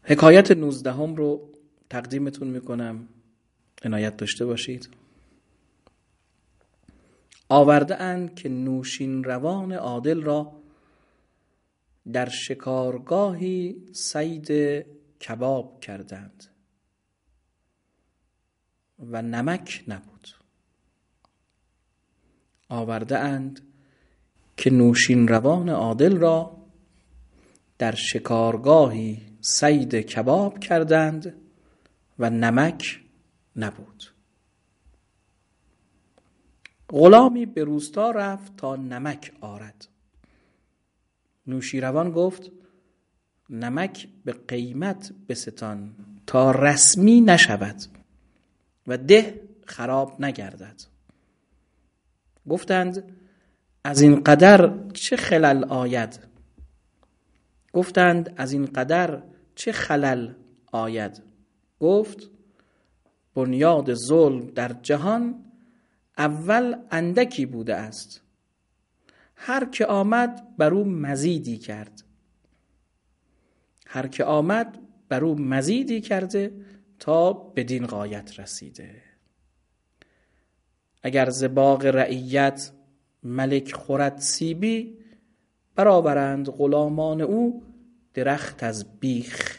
حکایت 19 رو تقدیمتون میکنم، عنایت داشته باشید. آورده اند که نوشین روان عادل را در شکارگاهی صید کباب کردند و نمک نبود. آورده اند که نوشین روان عادل را در شکارگاهی صید کباب کردند و نمک نبود. غلامی به روستا رفت تا نمک آرد. نوشیروان گفت نمک به قیمت بستان تا رسمی نشود و ده خراب نگردد. گفتند از این قدر چه خلل آید؟ گفتند از این قدر چه خلل آید؟ گفت بنیاد ظلم در جهان اول اندکی بوده است، هر که آمد بر او مزیدی کرد. هر که آمد بر او مزیدی کرده تا بدین غایت رسیده. اگر ز باغ رعیت ملک خورد سیبی، برآورند غلامان او درخت از بیخ.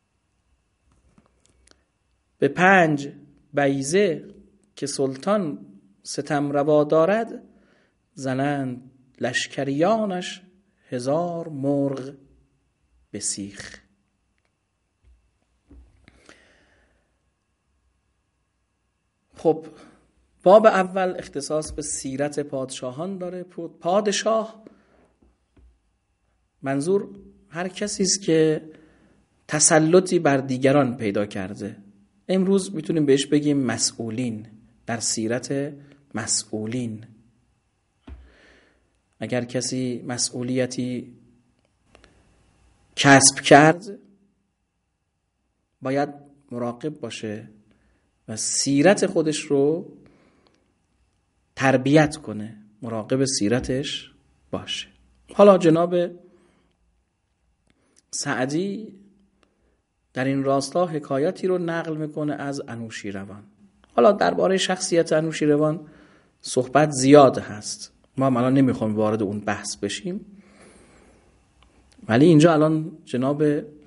به 5 بیضه که سلطان ستم روا دارد، زنند لشکریانش 1000 مرغ به سیخ. خب باب اول اختصاص به سیرت پادشاهان داره. پادشاه منظور هر کسی است که تسلطی بر دیگران پیدا کرده. امروز میتونیم بهش بگیم مسئولین. در سیرت مسئولین، اگر کسی مسئولیتی کسب کرد باید مراقب باشه و سیرت خودش رو تربیت کنه، مراقب سیرتش باشه. حالا جناب سعدی در این راستا حکایتی رو نقل میکنه از انوشیروان. حالا درباره شخصیت انوشیروان صحبت زیاد هست، ما الان نمیخوایم وارد اون بحث بشیم، ولی اینجا الان جناب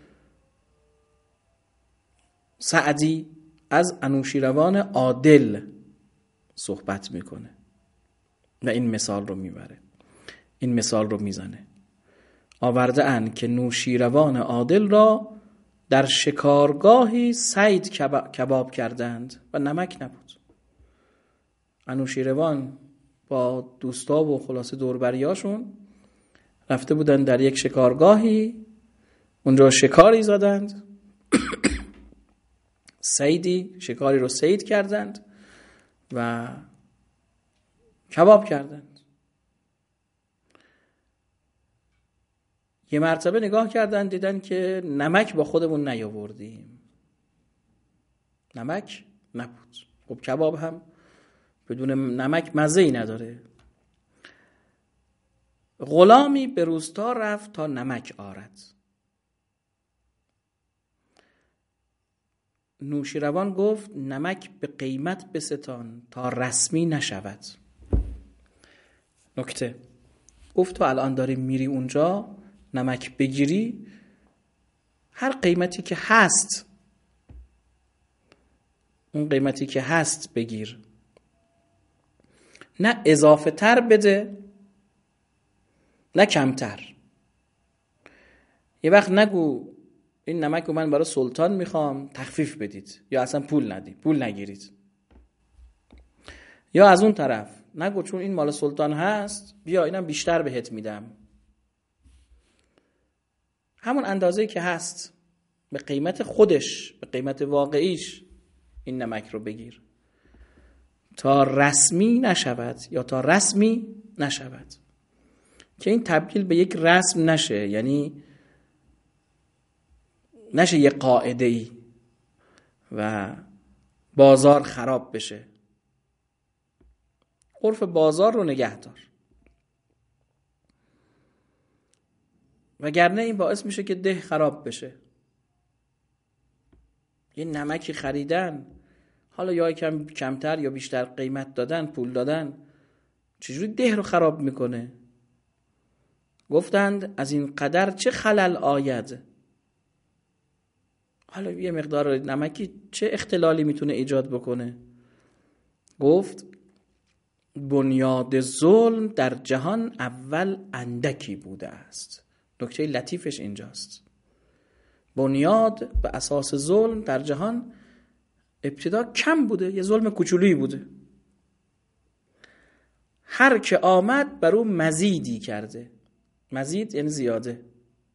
سعدی از انوشیروان عادل صحبت میکنه و این مثال رو میبره، این مثال رو میزنه. آورده اند که نوشیروان عادل را در شکارگاهی صید کباب کردند و نمک نبود. انوشیروان با دوستا و خلاصه دوربریاشون رفته بودن در یک شکارگاهی، اونجا شکاری زدند صیدی، شکاری رو صید کردند و کباب کردند. یه مرتبه نگاه کردند دیدن که نمک با خودمون نیاوردیم، نمک نبود. خب کباب هم بدون نمک مزه‌ای نداره. غلامی به روستا رفت تا نمک آرد. نوشیروان گفت نمک به قیمت بستان تا رسمی نشود. نکته گفت تو الان داری میری اونجا نمک بگیری، هر قیمتی که هست اون قیمتی که هست بگیر، نه اضافه تر بده نه کمتر. یه وقت نگو این نمک رو من برای سلطان میخوام تخفیف بدید، یا اصلا پول نگیرید. یا از اون طرف نگو چون این مال سلطان هست بیا اینم بیشتر بهت میدم. همون اندازه‌ای که هست به قیمت خودش، به قیمت واقعیش این نمک رو بگیر تا رسمی نشود یا تا رسمی نشود، که این تبدیل به یک رسم نشه، یعنی نشه یک قاعده‌ای و بازار خراب بشه. عرف بازار رو نگه دار، وگرنه این باعث میشه که ده خراب بشه. یه نمکی خریدن، حالا یا کمتر یا بیشتر قیمت دادن، پول دادن، چجوری ده رو خراب میکنه؟ گفتند از این قدر چه خلل آید. حالا یه مقدار نمکی چه اختلالی میتونه ایجاد بکنه؟ گفت بنیاد ظلم در جهان اول اندکی بوده است. نکته لطیفش اینجاست. بنیاد به اساس ظلم در جهان ابتدا کم بوده، یه ظلم کوچولویی بوده. هر که آمد بر او مزیدی کرده. مزید یعنی زیاده.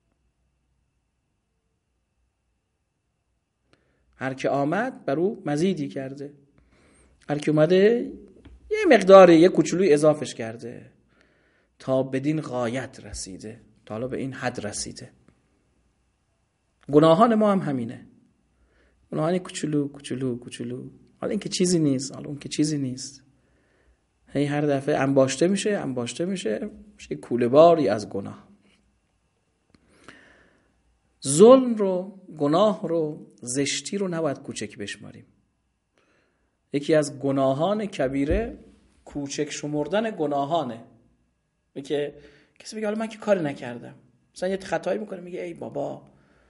هر که آمد بر او مزیدی کرده. هر که اومده یه مقداری یه کوچولوی اضافش کرده تا بدین غایت رسیده، تا حالا به این حد رسیده. گناهان ما هم همینه. گناهان کوچولو کوچولو کوچولو. حالا این که چیزی نیست، حالا اون که چیزی نیست. هی هر دفعه انباشته میشه کوله باری از گناه. ظلم رو، گناه رو، زشتی رو نباید کوچک بشماریم. یکی از گناهان کبیره کوچک شمردن گناهانه. که کسی بگه حالا من که کاری نکردم، مثلا یه خطایی میکنه میگه ای بابا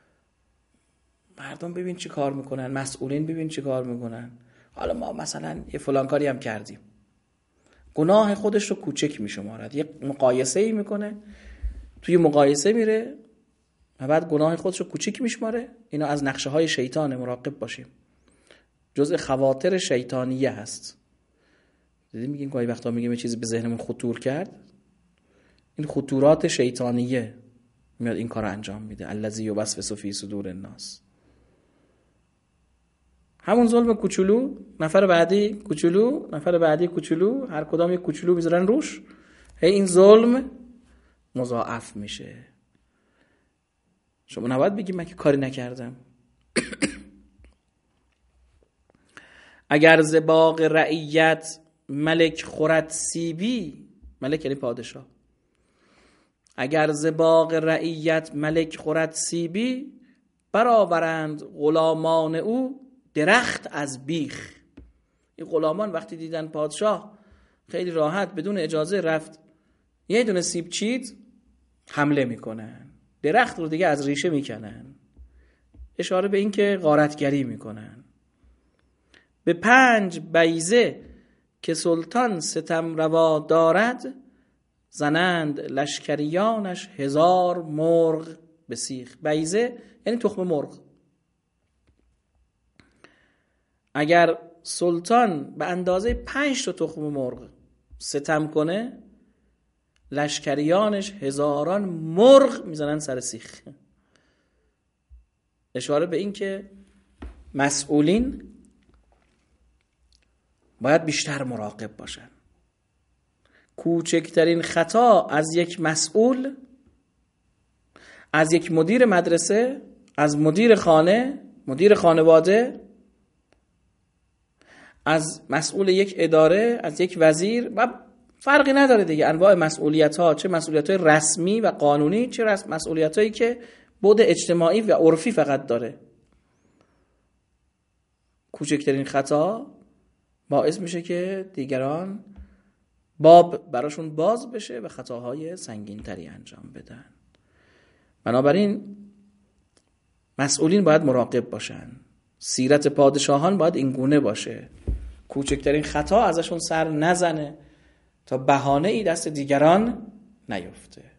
مردم ببین چی کار میکنن، مسئولین ببین چی کار میکنن، حالا ما مثلا یه فلان کاری هم کردیم. گناه خودش رو کوچک میشمارد، یه مقایسه ای میکنه، توی مقایسه میره و بعد گناه خودش رو کوچک میشماره. اینا از نقشه های شیطانه، مراقب باشیم. جزء خواطر شیطانیه هست. دیدیم میگیم گاهی وقتا میگیم یه چیزی به ذهنمون خطور کرد، این خطورات شیطانیه میاد این کار انجام میده. الذی یوسوس فی صدور الناس. همون ظلم کوچولو، نفر بعدی کوچولو، نفر بعدی کوچولو، هر کدام یک کوچولو میذارن روش، هی این ظلم مضاعف میشه. شما نباید بگی من که کاری نکردم. اگر ز باغ رعیت ملک خورد سیبی، ملک یعنی پادشاه، اگر ز باغ رعیت ملک خورد سیبی، برآورند غلامان او درخت از بیخ. این غلامان وقتی دیدن پادشاه خیلی راحت بدون اجازه رفت یه دونه سیب چید، حمله میکنن، درخت رو دیگه از ریشه میکنن. اشاره به این که غارتگری میکنن. به 5 بیضه که سلطان ستم روا دارد، زنند لشکریانش 1000 مرغ به سیخ. بیضه یعنی تخم مرغ. اگر سلطان به اندازه 5 تا تخم مرغ ستم کنه، لشکریانش 1000 مرغ میزنن سر سیخ. اشاره به این که مسئولین باید بیشتر مراقب باشن. کوچکترین خطا از یک مسئول، از یک مدیر مدرسه، از مدیر خانه، مدیر خانواده، از مسئول یک اداره، از یک وزیر، و فرقی نداره دیگه انواع مسئولیت ها، چه مسئولیت های رسمی و قانونی، چه مسئولیت هایی که بعد اجتماعی و عرفی فقط داره. کوچکترین خطا باعث میشه که دیگران باب براشون باز بشه و خطاهای سنگین تری انجام بدن. بنابراین مسئولین باید مراقب باشن. سیرت پادشاهان باید این گونه باشه، کوچکترین خطا ازشون سر نزنه تا بهانه ای دست دیگران نیفته.